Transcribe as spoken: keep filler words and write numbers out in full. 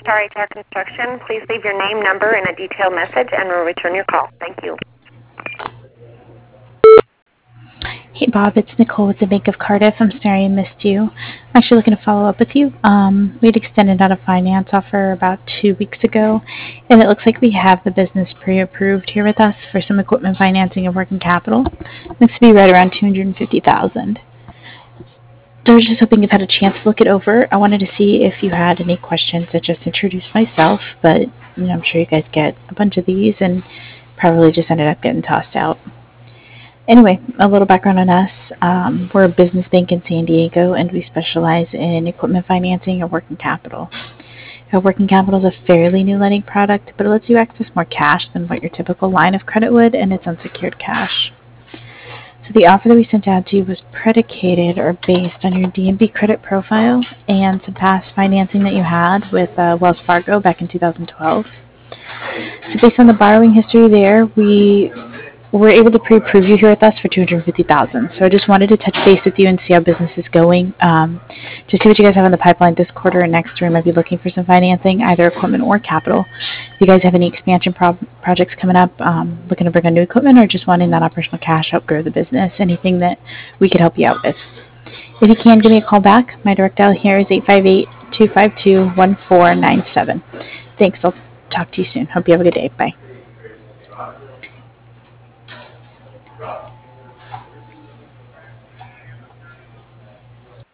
Star H R Construction. Please leave your name, number, and a detailed message, and we'll return your call. Thank you. Hey Bob, it's Nicole with the Bank of Cardiff. I'm sorry I missed you. I'm actually looking to follow up with you. Um, we'd extended out a finance offer about two weeks ago, and it looks like we have the business pre-approved here with us for some equipment financing and working capital. Looks to be right around two hundred fifty thousand dollars. So I was just hoping you've had a chance to look it over. I wanted to see if you had any questions. I just introduced myself, but you know, I'm sure you guys get a bunch of these and probably just ended up getting tossed out. Anyway, a little background on us. Um, we're a business bank in San Diego, and we specialize in equipment financing and working capital. Our working capital is a fairly new lending product, but it lets you access more cash than what your typical line of credit would, and it's unsecured cash. So the offer that we sent out to you was predicated or based on your D and B credit profile and some past financing that you had with uh, Wells Fargo back in two thousand twelve. So based on the borrowing history there, we were able to pre-approve you here with us for two hundred fifty thousand dollars. So I just wanted to touch base with you and see how business is going, um, to see what you guys have in the pipeline this quarter and next, where you might be looking for some financing, either equipment or capital. If you guys have any expansion pro- projects coming up, um, looking to bring on new equipment, or just wanting that operational cash to help grow the business, anything that we could help you out with. If you can, give me a call back. My direct dial here is eight five eight, two five two, one four nine seven. Thanks. I'll talk to you soon. Hope you have a good day. Bye.